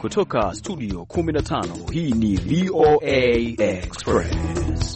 kutoka studio 15, hii ni VOA Express.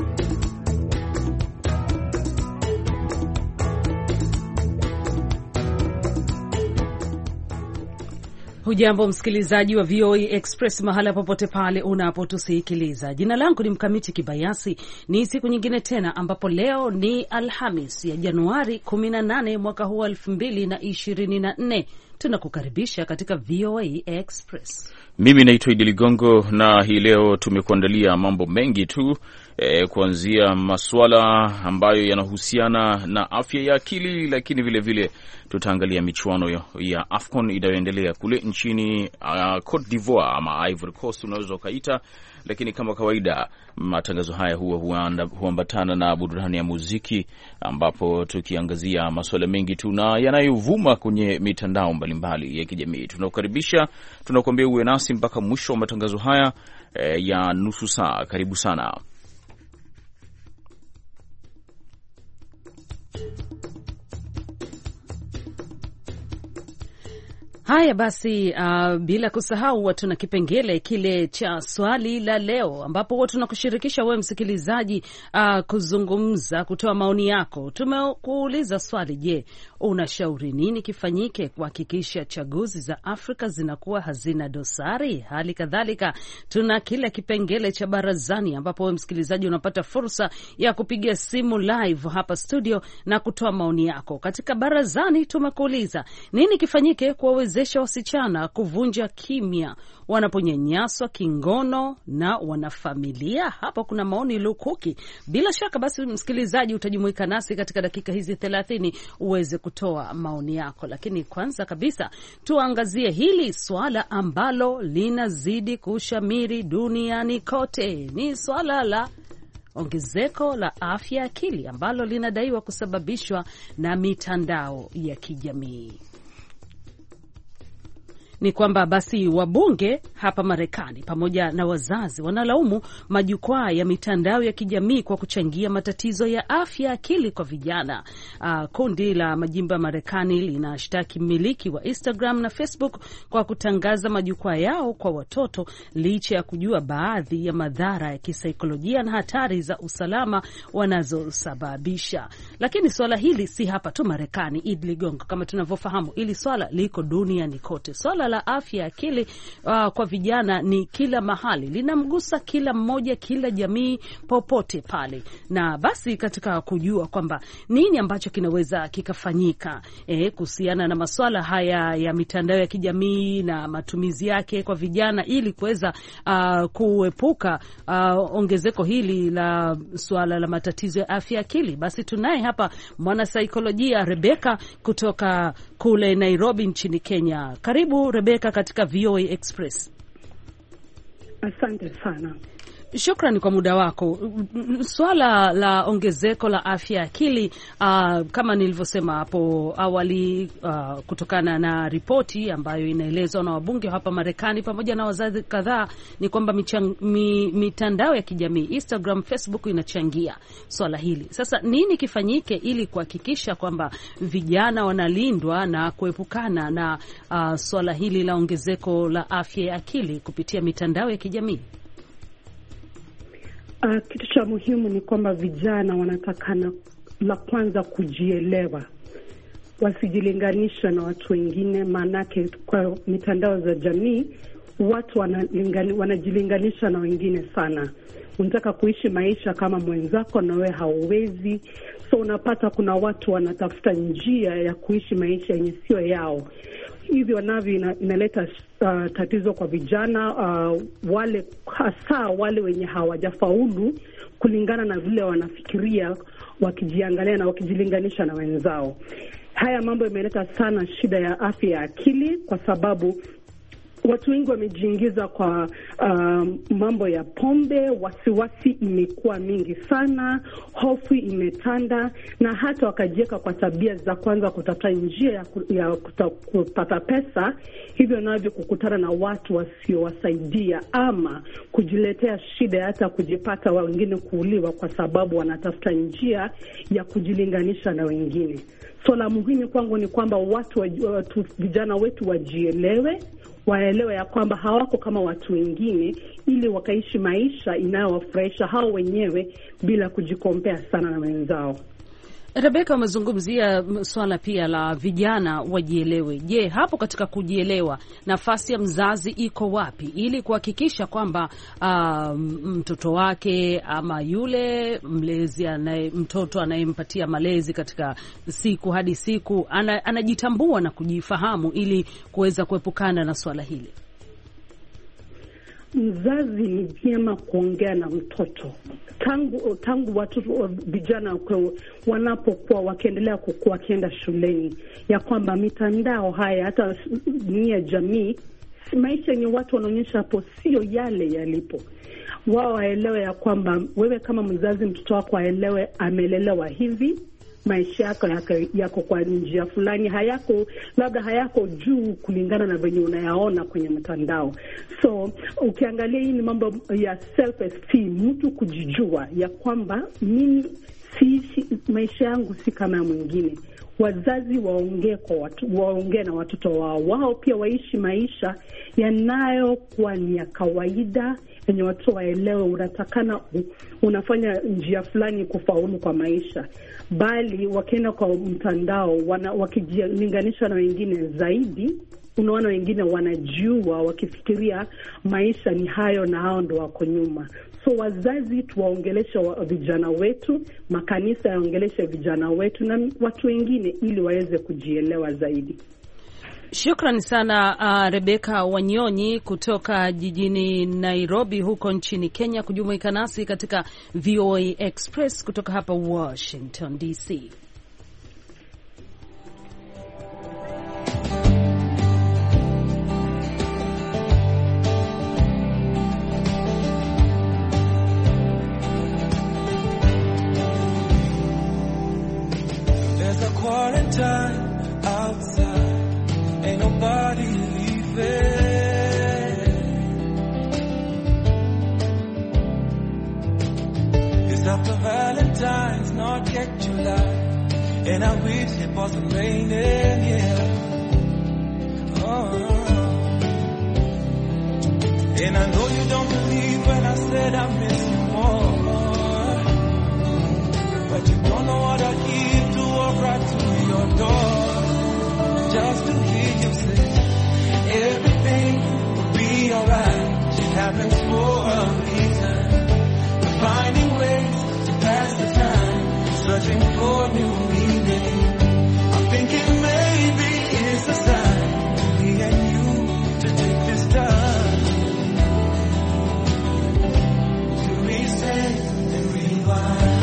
Hujambo msikilizaji wa VOA Express mahala popote pale unapotusikiliza. Jina langu ni Mkamiti Kibayasi. Ni siku nyingine tena ambapo leo ni Alhamis ya Januari 18 mwaka huu 2024. Tunakukaribisha katika VOA Express. Mimi naitwa Idi Ligongo na hii leo tumekuandalia mambo mengi tu, kuanzia masuala ambayo yanahusiana na afya ya akili, lakini vile vile tutaangalia michuano ya AFCON inayoendelea kule nchini Cote d'Ivoire ama Ivory Coast unaweza ukaita. Lakini kama kawaida matangazo haya huambatana na burudani ya muziki, ambapo tukiangazia masuala mengi tu na yanayovuma kwenye mitandao mbalimbali ya kijamii. Tunakukaribisha, tunakuambia uwe nasi mpaka mwisho wa matangazo haya ya nusu saa. Karibu sana. Haya basi, bila kusahau tuna kipengele kile cha swali la leo, ambapo watu tunakushirikisha wewe msikilizaji kuzungumza, kutoa maoni yako. Tumekuuliza swali, je, unashauri nini kifanyike kuhakikisha chaguzi za Afrika zinakuwa hazina dosari? Hali kadhalika tuna kile kipengele cha barazani, ambapo wewe msikilizaji unapata fursa ya kupiga simu live hapa studio na kutoa maoni yako. Katika barazani tumekuuliza nini kifanyike kuwawezesha wasichana kuvunja kimya wanaponyanyaswa kingono na wanafamilia. Hapa kuna maoni lukuki. Bila shaka basi msikilizaji utajumuika nasi katika dakika hizi 30 uweze kutoa maoni yako. Lakini kwanza kabisa tuangazie hili swala ambalo linazidi kushamiri duniani kote. Ni swala la ongezeko la afya akili ambalo linadaiwa kusababishwa na mitandao ya kijamii. Ni kwamba basi wabunge hapa Marekani pamoja na wazazi wanalaumu majukwaa ya mitandao ya kijamii kwa kuchangia matatizo ya afya akili kwa vijana. Kundi la majimbo ya Marekani linashtaki mmiliki wa Instagram na Facebook kwa kutangaza majukwaa yao kwa watoto licha ya kujua baadhi ya madhara ya kisaikolojia na hatari za usalama wanazosababisha. Lakini swala hili si hapa tu Marekani, Idli Gongo, kama tunavyofahamu ili swala liko duniani kote. Swala la afya akili kwa vijana ni kila mahali, linamgusa kila mmoja, kila jamii, popote pale. Na basi katika kujua kwamba nini ambacho kinaweza kikafanyika kuhusiana na masuala haya ya mitandao ya kijamii na matumizi yake kwa vijana ili kuweza kuepuka ongezeko hili la swala la matatizo ya afya akili, basi tunaye hapa mwanasaikolojia Rebecca kutoka kule Nairobi nchini Kenya. Karibu Rebecca katika VOA Express. Asante sana. Shukrani kwa muda wako. Swala la ongezeko la afya akili, kama nilivyosema hapo awali, kutokana na ripoti ambayo inaelezwa na wabunge hapa Marekani pamoja na wazazi kadhaa, ni kwamba mitandao ya kijamii Instagram, Facebook inachangia swala hili. Sasa nini kifanyike ili kuhakikisha kwamba vijana wanalindwa na kuepukana na swala hili la ongezeko la afya ya akili kupitia mitandao ya kijamii? Kitu cha muhimu ni kwamba vijana wanatakana la kwanza kujielewa, wasijilinganisha na watu wengine. Maanake kwa mitandao za jamii watu wanajilinganisha na wengine sana. Unataka kuishi maisha kama mwenzako na wewe hauwezi, so unapata kuna watu wanatafuta njia ya kuishi maisha yenye sio yao. Hivyo navyo inaleta tatizo kwa vijana, wale hasa wale wenye hawajafaulu kulingana na vile wanafikiria, wakijiangalia na wakijilinganisha na wenzao. Haya mambo yameleta sana shida ya afya ya akili, kwa sababu watu wengi wamejiingiza kwa mambo ya pombe, wasiwasi imekuwa mingi sana, hofu imetanda, na hata wakajiweka kwa tabia za kwanza kutafuta njia ya kupata pesa, hivyo navyo kukutana na watu wasiowasaidia ama kujiletea shida, hata kujipata wengine kuuliwa kwa sababu wanatafuta njia ya kujilinganisha na wengine. la muhimu kwangu ni kwamba vijana wetu wajielewe, waelewe ya kwamba hawako kama watu wengine, ili wakaishi maisha inayowafurahisha hao wenyewe bila kujikompea sana na wenzao. Rebecca, umezungumzia swala pia la vijana wajielewe. Je, hapo katika kujielewa nafasi ya mzazi iko wapi ili kuhakikisha kwamba mtoto wake ama yule mlezi mtoto anayempatia malezi katika siku hadi siku anajitambua na kujifahamu ili kuweza kuepukana na swala hili? Mzazi ni vyema kuongea na mtoto tangu watoto vijana wanapokuwa wakiendelea kukua, wakienda shuleni, ya kwamba mitandao haya hata dunia jamii, maisha ni watu wanaonyesha hapo sio yale yalipo. Wao waelewe ya kwamba wewe kama mzazi, mtoto wako aelewe amelelewa hivi, maisha yako kwa njia fulani, labda hayako juu kulingana na venye unayaona kwenye mtandao. So ukiangalia hii ni mambo ya self esteem, mtu kujijua ya kwamba mimi maisha yangu si kama mwingine. Wazazi waongee na watoto wao pia waishi maisha yanayokuwa ni ya kawaida, yenye watu waelewe unatakana unafanya njia fulani kufaulu kwa maisha, bali wakienda kwa mtandao wakijilinganisha na wengine zaidi. Unaona wengine wanajua wakifikiria maisha ni hayo na hao ndo wako nyuma. So wazazi tuwaongeleshe vijana wetu, makanisa yaongeleshe vijana wetu na watu wengine ili waweze kujielewa zaidi. Shukrani sana Rebecca Wanyonyi kutoka jijini Nairobi huko nchini Kenya kujumuika nasi katika VOA Express kutoka hapa Washington DC. There's a quarantine outside. Ain't nobody leaving. It's after Valentine's, not yet July, and I wish it wasn't raining here. Oh. And I know you don't believe when I said I miss you more, but you don't know what I give to walk right to your door, just to hear you say everything will be alright. It happens for a reason. We're finding ways to pass the time, searching for new meaning. I'm thinking maybe it's a sign for me and you to take this time to reset and rewind.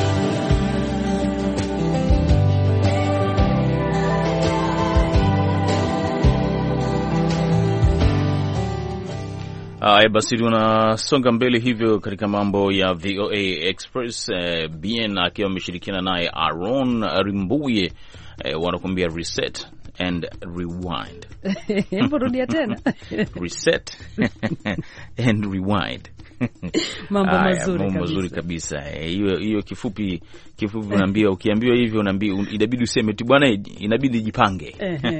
Basi tunasonga mbele hivyo katika mambo ya VOA Express. Bien akiwa ameshirikiana naye Aaron Rimbuye wanakuambia reset and rewind. Hebu rudia tena. Reset and rewind. Mambo mazuri kabisa. Hiyo kifupi unaambia, ukiambiwa hivyo unaambia inabidi useme tu bwana, inabidi jipange.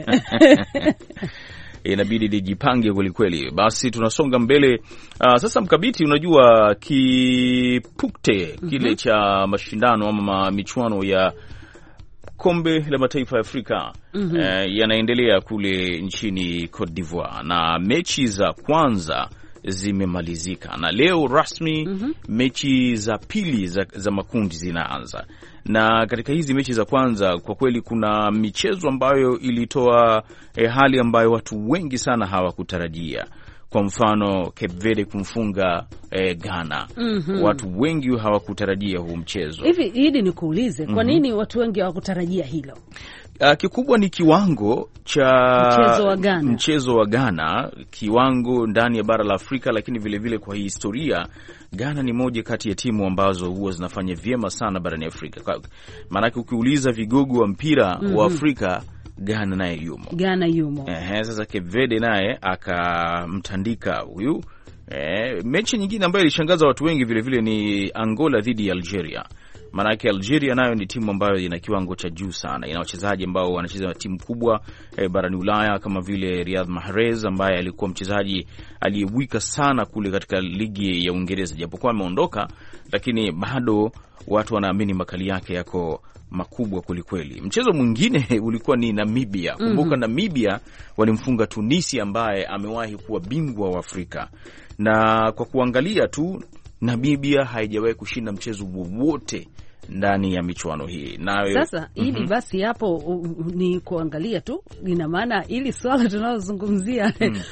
Inabidi lijipange kweli kweli. Basi tunasonga mbele. Sasa Mkabiti, unajua kipukte kile cha mashindano ama michuano ya kombe la mataifa ya Afrika yanaendelea kule nchini Cote d'Ivoire, na mechi za kwanza zimemalizika na leo rasmi mechi za pili za makundi zinaanza. Na katika hizi mechi za kwanza kwa kweli kuna michezo ambayo ilitoa hali ambayo watu wengi sana hawakutarajia. Kwa mfano Cape Verde kumfunga Ghana. Watu wengi hawakutarajia huu mchezo. Hivi nikuulize, kwa nini watu wengi hawakutarajia hilo? Kikubwa ni kiwango cha mchezo wa Ghana, kiwango ndani ya bara la Afrika, lakini vile vile kwa historia Ghana ni moja kati ya timu ambazo huwa zinafanya vyema sana barani Afrika. Maanake ukiuliza vigogo wa mpira wa Afrika, Ghana naye yumo. Sasa Cape Verde naye akamtandika huyu. Mechi nyingine ambayo ilishangaza watu wengi vile vile ni Angola dhidi ya Algeria. Maanake Algeria nayo ni timu ambayo ina kiwango cha juu sana, ina wachezaji ambao wanacheza timu kubwa barani Ulaya kama vile Riyad Mahrez ambaye alikuwa mchezaji aliyewika sana kule katika ligi ya Uingereza, japokuwa ameondoka, lakini bado watu wanaamini makali yake yako makubwa kwelikweli. Mchezo mwingine ulikuwa ni Namibia. Kumbuka Namibia walimfunga Tunisia ambaye amewahi kuwa bingwa wa Afrika, na kwa kuangalia tu Namibia haijawahi kushinda mchezo wowote ndani ya michuano hii. Nayo sasa ili basi hapo ni kuangalia tu, ina maana ili swala tunalozungumzia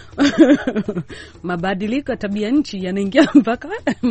mabadiliko ya tabia nchi yanaingia mpaka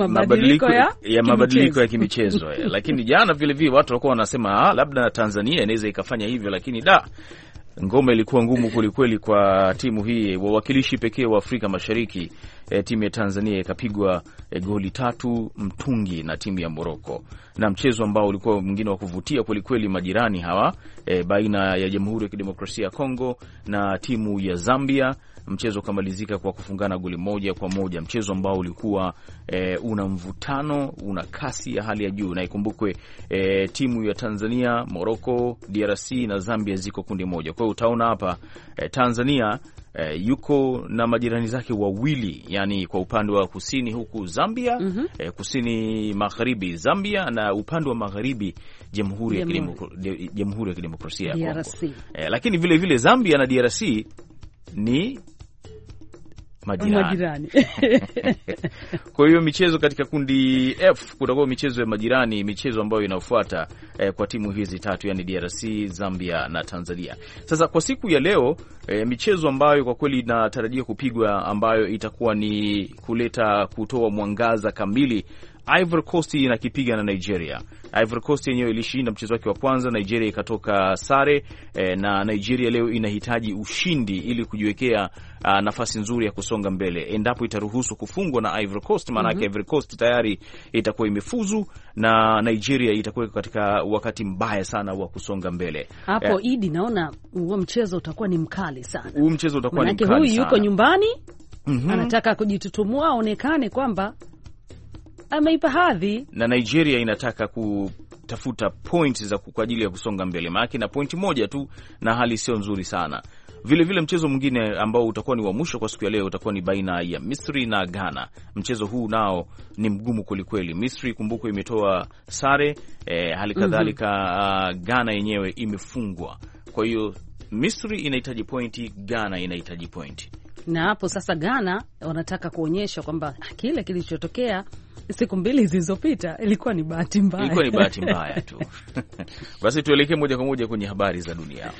mabadiliko ya kimichezo. Lakini jana vile vile watu walikuwa wanasema labda Tanzania inaweza ikafanya hivyo, lakini ngoma ilikuwa ngumu kwelikweli kwa timu hii, wawakilishi pekee wa Afrika Mashariki. Timu ya Tanzania ikapigwa goli 3-0 na timu ya Morocco, na mchezo ambao ulikuwa mwingine wa kuvutia kwelikweli, majirani hawa baina ya Jamhuri ya Kidemokrasia ya Kongo na timu ya Zambia. Mchezo ukamalizika kwa kufungana goli 1-1, mchezo ambao ulikuwa una mvutano, una kasi ya hali ya juu. Na ikumbukwe timu ya Tanzania, Morocco, DRC na Zambia ziko kundi moja. Kwa hiyo utaona hapa Tanzania yuko na majirani zake wawili, yani kwa upande wa kusini huku Zambia, kusini magharibi Zambia, na upande wa magharibi Jamhuri ya Kidemokrasia ya Kongo. Lakini vile vile Zambia na DRC ni majirani. Kwa hiyo michezo katika kundi F kutakuwa michezo ya majirani, michezo ambayo inafuata kwa timu hizi tatu, yani DRC, Zambia na Tanzania. Sasa kwa siku ya leo michezo ambayo kwa kweli inatarajia kupigwa, ambayo itakuwa ni kutoa mwangaza kamili, Ivory Coast inakipiga na Nigeria. Ivory Coast yenyewe ilishinda mchezo wake wa kwanza, Nigeria ikatoka sare, na Nigeria leo inahitaji ushindi ili kujiwekea nafasi nzuri ya kusonga mbele. Endapo itaruhusu kufungwa na Ivory Coast, maana yake Ivory Coast tayari itakuwa imefuzu na Nigeria itakuwa katika wakati mbaya sana wa kusonga mbele. Hapo Idi, naona huo mchezo utakuwa ni mkali sana. Huo mchezo utakuwa ni mkali sana. Huyu yuko nyumbani, anataka kujitutumua, aonekane kwamba ameipa hadhi, na Nigeria inataka kutafuta points za kwa ajili ya kusonga mbele, maana na pointi moja tu na hali sio nzuri sana. Vile vile mchezo mwingine ambao utakuwa ni wa mwisho kwa siku ya leo utakuwa ni baina ya Misri na Ghana. Mchezo huu nao ni mgumu kwelikweli. Misri kumbuko imetoa sare, hali kadhalika Ghana yenyewe imefungwa. Kwa hiyo Misri inahitaji pointi, Ghana inahitaji pointi. Na hapo sasa Ghana wanataka kuonyesha kwamba kile kilichotokea siku 2 zilizopita ilikuwa ni bahati mbaya. Ilikuwa ni bahati mbaya tu. Basi tuelekee moja kwa moja kwenye habari za dunia.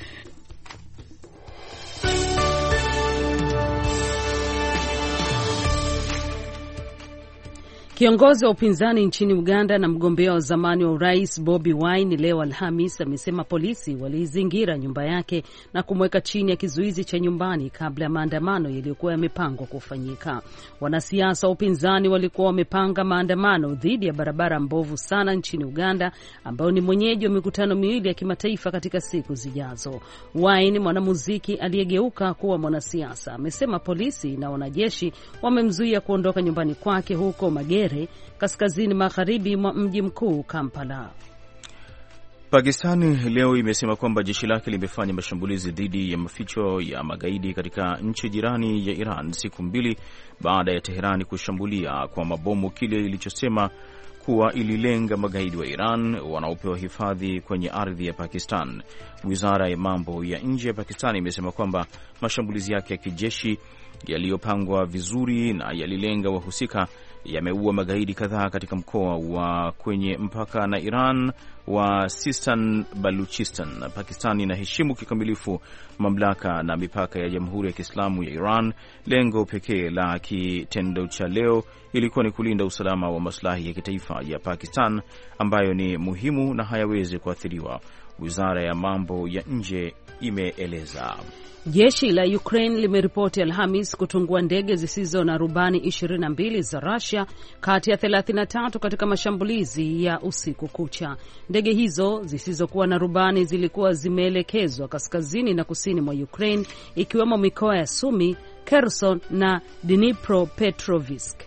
Kiongozi wa upinzani nchini Uganda na mgombea wa zamani wa urais Bobi Wine leo Alhamis amesema polisi waliizingira nyumba yake na kumweka chini ya kizuizi cha nyumbani kabla ya maandamano yaliyokuwa yamepangwa kufanyika. Wanasiasa wa upinzani walikuwa wamepanga maandamano dhidi ya barabara mbovu sana nchini Uganda, ambayo ni mwenyeji wa mikutano miwili ya kimataifa katika siku zijazo. Wine, mwanamuziki aliyegeuka kuwa mwanasiasa, amesema polisi na wanajeshi wamemzuia kuondoka nyumbani kwake huko Magere, kaskazini magharibi mwa mji mkuu Kampala. Pakistani leo imesema kwamba jeshi lake limefanya mashambulizi dhidi ya maficho ya magaidi katika nchi jirani ya Iran siku 2 baada ya Teherani kushambulia kwa mabomu kile ilichosema kuwa ililenga magaidi wa Iran wanaopewa hifadhi kwenye ardhi ya Pakistan. Wizara ya mambo ya nje ya Pakistan imesema kwamba mashambulizi yake ya kijeshi yaliyopangwa vizuri na yalilenga wahusika yameua magaidi kadhaa katika mkoa wa kwenye mpaka na Iran wa Sistan Baluchistan. Pakistan inaheshimu kikamilifu mamlaka na mipaka ya Jamhuri ya Kiislamu ya Iran. Lengo pekee la kitendo cha leo ilikuwa ni kulinda usalama wa maslahi ya kitaifa ya Pakistan ambayo ni muhimu na hayawezi kuathiriwa, wizara ya mambo ya nje imeeleza. Jeshi la Ukraine limeripoti Alhamis kutungua ndege zisizo na rubani 22 za Russia kati ya 33 katika mashambulizi ya usiku kucha. Ndege hizo zisizokuwa na rubani zilikuwa zimeelekezwa kaskazini na kusini mwa Ukraine, ikiwemo mikoa ya Sumy, Kherson na Dnipropetrovsk.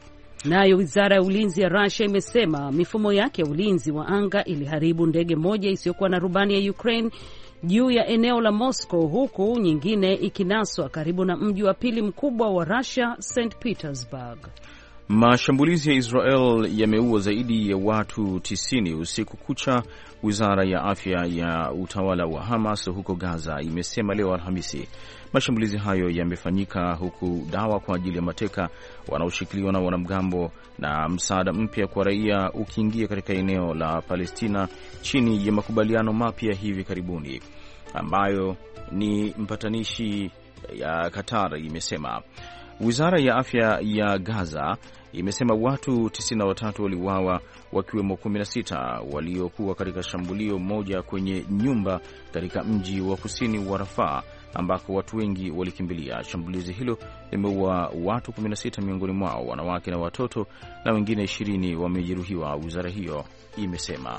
Nayo wizara ya ulinzi ya Russia imesema mifumo yake ya ulinzi wa anga iliharibu ndege moja isiyokuwa na rubani ya Ukraine juu ya eneo la Moscow, huku nyingine ikinaswa karibu na mji wa pili mkubwa wa Russia, St. Petersburg. Mashambulizi ya Israel yameua zaidi ya watu 90 usiku kucha, wizara ya afya ya utawala wa Hamas huko Gaza imesema leo Alhamisi. Mashambulizi hayo yamefanyika huku dawa kwa ajili ya mateka wanaoshikiliwa na wanamgambo na msaada mpya kwa raia ukiingia katika eneo la Palestina chini ya makubaliano mapya hivi karibuni ambayo ni mpatanishi ya Qatar imesema. Wizara ya afya ya Gaza imesema watu 93 waliuawa, wakiwemo 16 waliokuwa katika shambulio moja kwenye nyumba katika mji wa kusini wa Rafah ambako watu wengi walikimbilia. Shambulizi hilo limeua watu 16, miongoni mwao wanawake na watoto, na wengine 20 wamejeruhiwa, wizara hiyo imesema.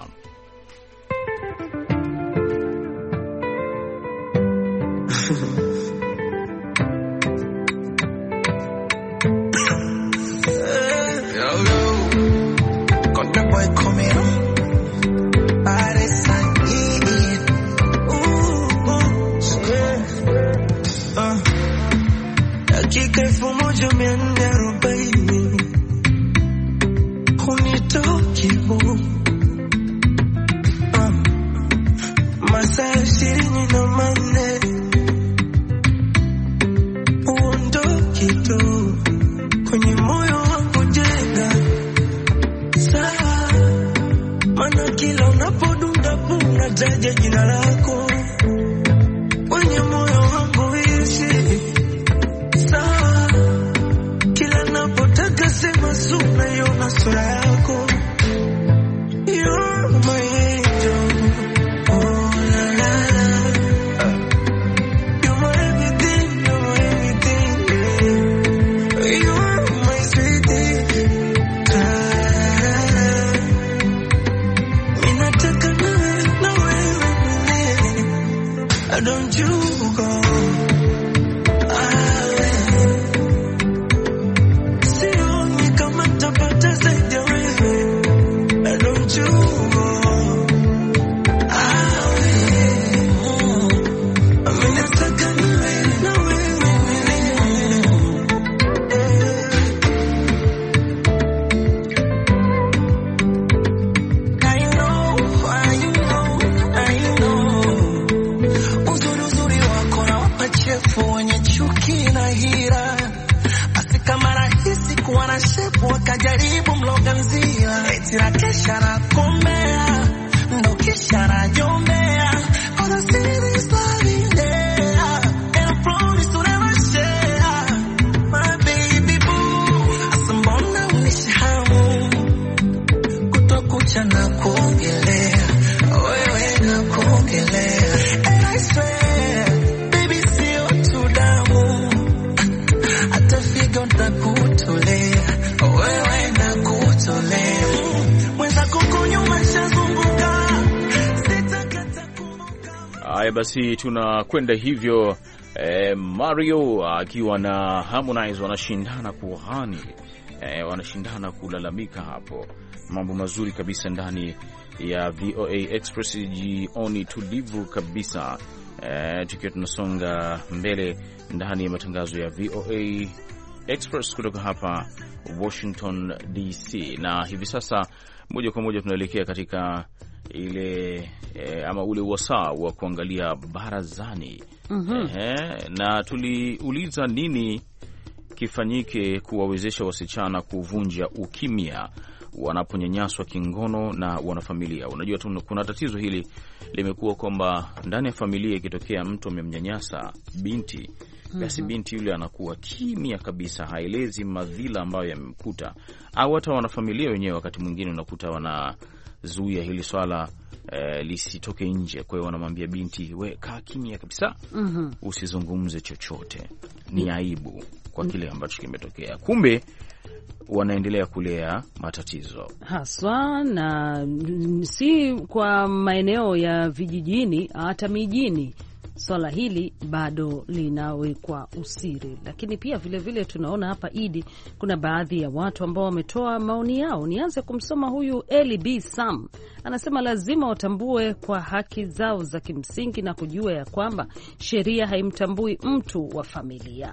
Basi tunakwenda hivyo. Mario akiwa na Harmonize wanashindana kughani, wanashindana kulalamika hapo. Mambo mazuri kabisa ndani ya VOA Express, jioni tulivu kabisa, tukiwa tunasonga mbele ndani ya matangazo ya VOA Express kutoka hapa Washington DC, na hivi sasa moja kwa moja tunaelekea katika ile ama ule wasaa wa kuangalia barazani. Na tuliuliza nini kifanyike kuwawezesha wasichana kuvunja ukimya wanaponyanyaswa kingono na wanafamilia. Unajua kuna tatizo hili limekuwa kwamba ndani ya familia ikitokea mtu amemnyanyasa binti, basi binti yule anakuwa kimya kabisa, haelezi madhila ambayo yamemkuta, au hata wanafamilia wenyewe wakati mwingine unakuta wanazuia hili swala lisitoke nje. Kwa hiyo wanamwambia binti, we kaa kimya kabisa, usizungumze chochote, ni aibu kwa kile ambacho kimetokea. Kumbe wanaendelea kulea matatizo haswa, na si kwa maeneo ya vijijini, hata mijini swala hili bado linawekwa usiri. Lakini pia vilevile tunaona hapa Idi, kuna baadhi ya watu ambao wametoa maoni yao. Nianze kumsoma huyu Eli B Sam, anasema lazima watambue kwa haki zao za kimsingi na kujua ya kwamba sheria haimtambui mtu wa familia.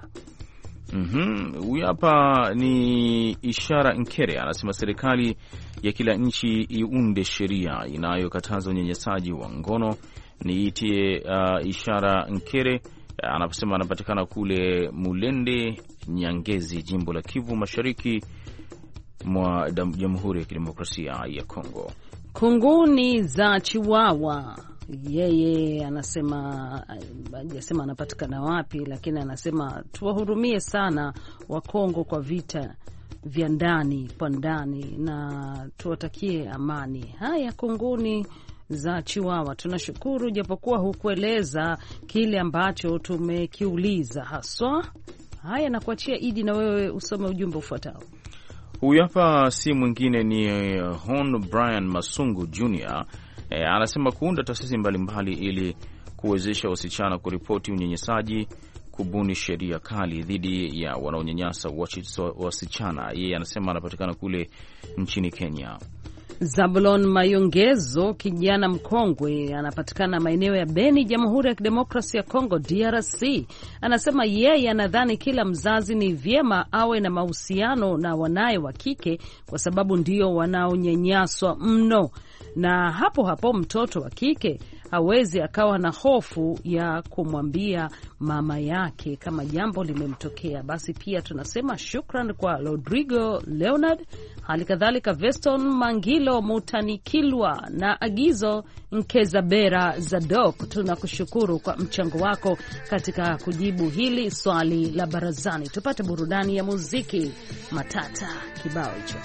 Huyu hapa ni Ishara Nkere, anasema serikali ya kila nchi iunde sheria inayokataza unyanyasaji wa ngono. Niitie Ishara Nkere, anaposema anapatikana kule Mulende Nyangezi, jimbo la Kivu Mashariki mwa Jamhuri ya Kidemokrasia ya Kongo. Kunguni za Chiwawa, yeye anasema, hajasema anapatikana wapi, lakini anasema tuwahurumie sana wa Kongo kwa vita vya ndani kwa ndani na tuwatakie amani. Haya, Kunguni za Chiwawa, tunashukuru, japokuwa hukueleza kile ambacho tumekiuliza haswa. Haya, nakuachia Idi na wewe usome ujumbe ufuatao. Huyu hapa si mwingine ni Hon Brian Masungu Jr. Anasema kuunda taasisi mbalimbali ili kuwezesha wasichana kuripoti unyanyasaji, kubuni sheria kali dhidi ya wanaonyanyasa wasichana. Yeye anasema anapatikana kule nchini Kenya. Zabulon Mayongezo, kijana mkongwe, anapatikana maeneo ya Beni, Jamhuri ya Kidemokrasia ya Kongo, DRC. Anasema yeye anadhani kila mzazi ni vyema awe na mahusiano na wanaye wa kike kwa sababu ndio wanaonyanyaswa mno, na hapo hapo mtoto wa kike hawezi akawa na hofu ya kumwambia mama yake kama jambo limemtokea. Basi pia tunasema shukran kwa Rodrigo Leonard, hali kadhalika Veston Mangilo Mutanikilwa na Agizo Nkezabera Zadok. Tunakushukuru kwa mchango wako katika kujibu hili swali la barazani. Tupate burudani ya muziki. Matata kibao hicho.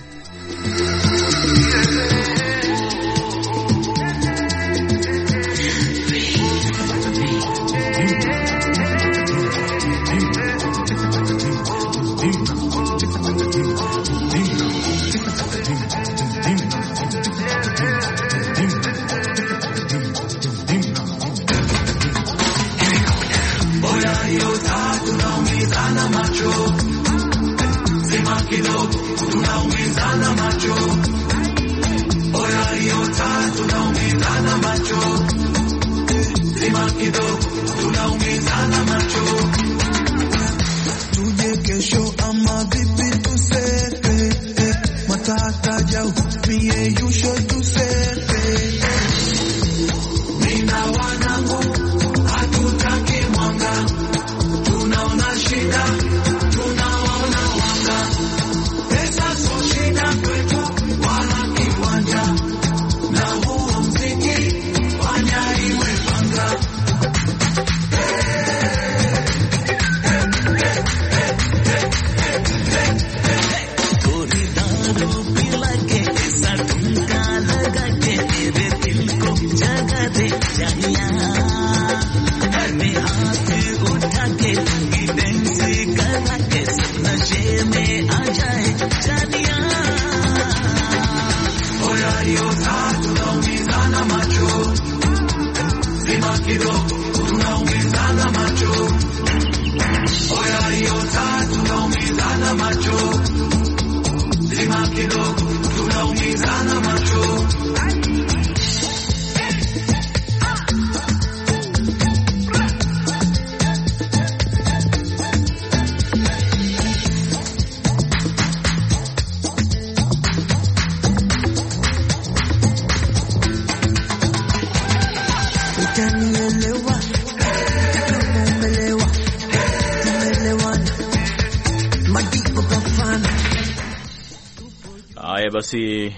Basi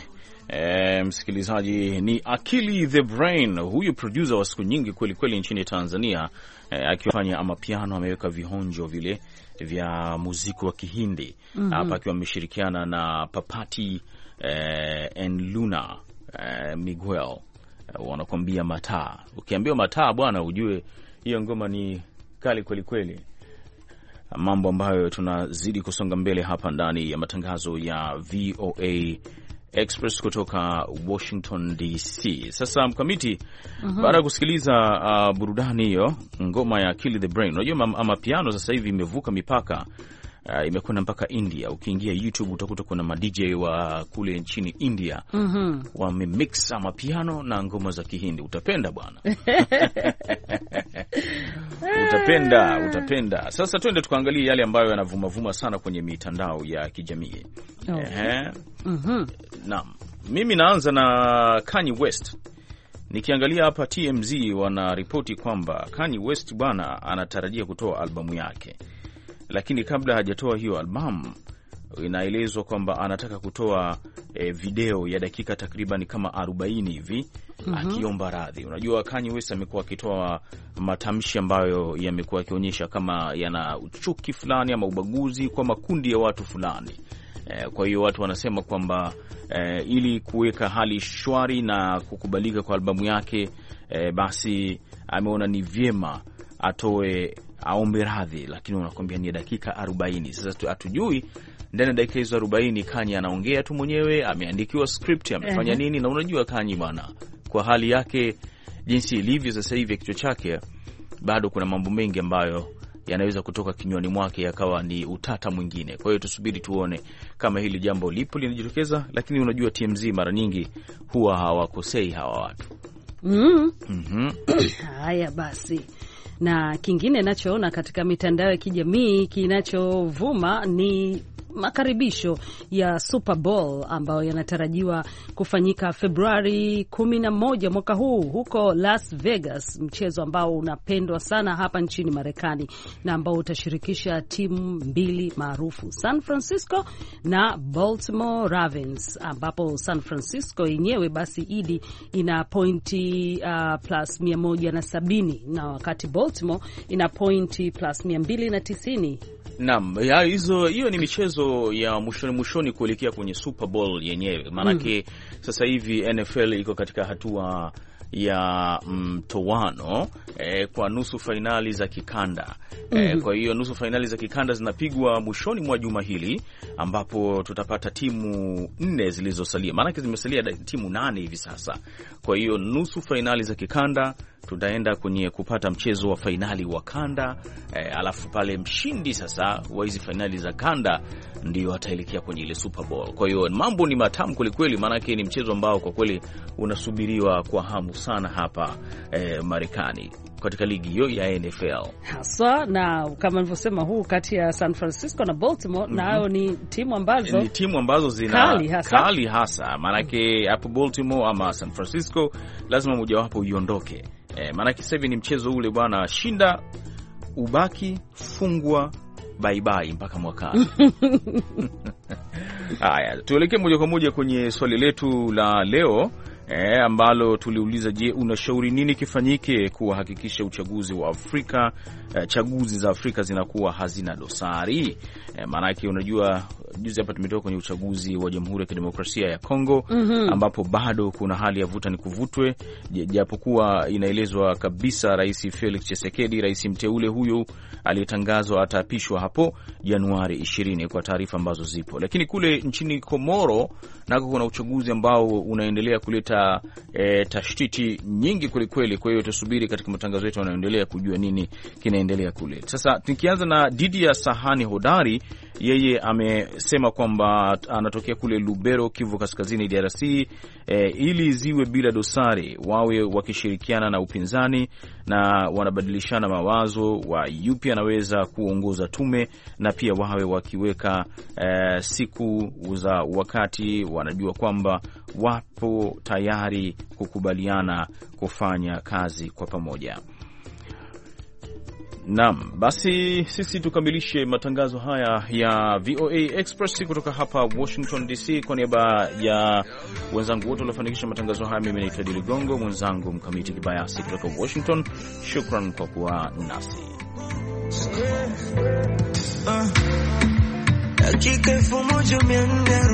msikilizaji, ni Akili the Brain, huyu producer wa siku nyingi kweli kweli nchini Tanzania, akifanya amapiano, ameweka vihonjo vile vya muziki wa Kihindi hapa, akiwa ameshirikiana na Papati and Luna Miguel, wanakuambia mataa. Ukiambiwa mataa bwana, ujue hiyo ngoma ni kali kweli kweli. Mambo ambayo tunazidi kusonga mbele hapa ndani ya matangazo ya VOA Express kutoka Washington DC. Sasa Mkamiti, baada ya kusikiliza burudani hiyo, ngoma ya Kill the Brain, unajua amapiano sasa hivi imevuka mipaka, imekwenda mpaka India. Ukiingia YouTube utakuta kuna ma DJ wa kule nchini India wamemix amapiano na ngoma za Kihindi. Utapenda bwana. Utapenda. Sasa twende tukaangalia yale ambayo yanavuma sana kwenye mitandao ya kijamii. Naam, mimi naanza na Kanye West. Nikiangalia hapa TMZ wanaripoti kwamba Kanye West bwana anatarajia kutoa albamu yake, lakini kabla hajatoa hiyo albamu inaelezwa kwamba anataka kutoa video ya dakika takriban kama 40 hivi akiomba radhi. Unajua Kanye West amekuwa akitoa matamshi ambayo yamekuwa yakionyesha kama yana uchuki fulani ama ubaguzi kwa makundi ya watu fulani. Kwa hiyo watu wanasema kwamba ili kuweka hali shwari na kukubalika kwa albamu yake, basi ameona ni vyema aombe radhi, lakini unakwambia ni dakika 40. Sasa hatujui ndani ya dakika hizo 40 Kanye anaongea tu mwenyewe, ameandikiwa script, amefanya nini? Na unajua Kanye bwana, kwa hali yake jinsi ilivyo sasa hivi kichwa chake, bado kuna mambo mengi ambayo yanaweza kutoka kinywani mwake yakawa ni utata mwingine. Kwa hiyo tusubiri tuone kama hili jambo lipo linajitokeza, lakini unajua TMZ mara nyingi huwa hawakosei hawa watu. Haya basi. Na kingine nachoona katika mitandao ya kijamii kinachovuma ni makaribisho ya Super Bowl ambayo yanatarajiwa kufanyika Februari 11 mwaka huu huko Las Vegas, mchezo ambao unapendwa sana hapa nchini Marekani na ambao utashirikisha timu mbili maarufu, San Francisco na Baltimore Ravens, ambapo San Francisco yenyewe basi idi ina pointi plus 170 na wakati Baltimore ina pointi plus 290. Naam, hiyo ni michezo ya mwishoni kuelekea kwenye Super Bowl yenyewe. Maanake sasa hivi NFL iko katika hatua ya mtoano kwa nusu fainali za kikanda. Kwa hiyo nusu fainali za kikanda zinapigwa mwishoni mwa juma hili, ambapo tutapata timu 4 zilizosalia. Maanake zimesalia timu 8 hivi sasa. Kwa hiyo nusu fainali za kikanda tutaenda kwenye kupata mchezo wa fainali wa kanda, alafu pale mshindi sasa wa hizi fainali za kanda ndio ataelekea kwenye ile Super Bowl. Kwa hiyo mambo ni matamu kweli, maanake ni mchezo ambao kwa kweli unasubiriwa kwa hamu sana hapa Marekani katika ligi hiyo ya NFL. Haswa na kama nilivyosema, huu kati ya San Francisco na Baltimore na hao ni timu ambazo zina kali hasa. Maanake hapo Baltimore ama San Francisco lazima mojawapo uiondoke. Maanake sasa hivi ni mchezo ule bwana, shinda ubaki, fungwa, bye bye mpaka mwakani. Haya, tuelekee moja kwa moja kwenye swali letu la leo ambalo tuliuliza, je, unashauri nini kifanyike kuhakikisha uchaguzi wa Afrika, chaguzi za Afrika zinakuwa hazina dosari? Maanake unajua juzi hapa tumetoka kwenye uchaguzi wa Jamhuri ya Kidemokrasia ya Kongo, ambapo bado kuna hali ya vuta ni kuvutwe, japokuwa inaelezwa kabisa Rais Felix Tshisekedi, rais mteule huyu aliyetangazwa ataapishwa hapo Januari 20 kwa taarifa ambazo zipo. Lakini kule nchini Komoro nako kuna uchaguzi ambao unaendelea kuleta tashtiti nyingi kweli. Kwa hiyo tusubiri katika matangazo yetu yanayoendelea kujua nini kinaendelea kule. Sasa tukianza na Didia Sahani Hodari, yeye amesema kwamba anatokea kule Lubero, Kivu Kaskazini, DRC. Ili ziwe bila dosari, wawe wakishirikiana na upinzani na wanabadilishana mawazo, wa yupi anaweza kuongoza tume, na pia wawe wakiweka siku za wakati wanajua kwamba wapo tayari kukubaliana kufanya kazi kwa pamoja. Naam, basi sisi tukamilishe matangazo haya ya VOA Express kutoka hapa Washington DC. Kwa niaba ya wenzangu wote waliofanikisha matangazo haya, mimi naitwa Dili Gongo, mwenzangu Mkamiti Kibayasi kutoka Washington. Shukran kwa kuwa nasi. Dakika 1400